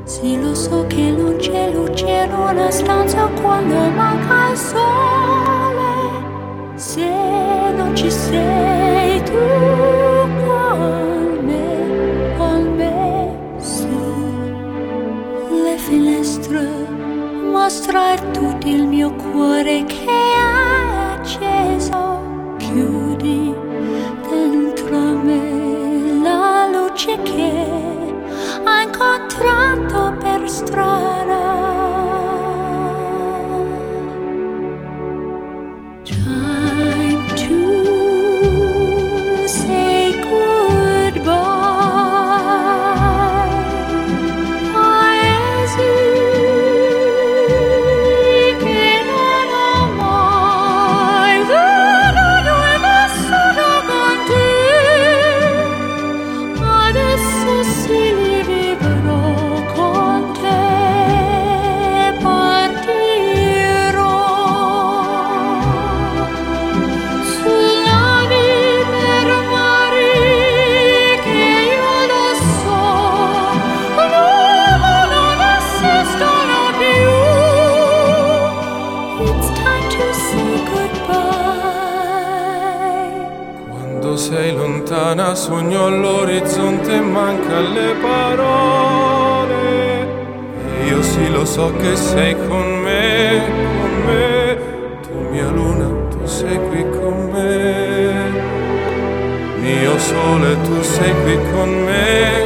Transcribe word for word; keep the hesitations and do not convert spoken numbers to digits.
Sì, lo so che non c'è luce in una stanza quando manca il sole. Se non ci sei tu con me, con me, su le finestre mostra tutto il mio cuore che è acceso. Chiudi dentro me la luce che ho incontrato per strada. Time to say goodbye. Paesi che non ho mai veduto e vissuto con te. Adesso sì li vivrò con te. Partirò sulla per mari che io lo so non esistono più. It's time to say goodbye. Quando sei lontana sogno all'orizzonte e manca le parole. E io sì lo so che sei con me, con me. Tu mia luna, tu sei qui con me. Mio sole, tu sei qui con me.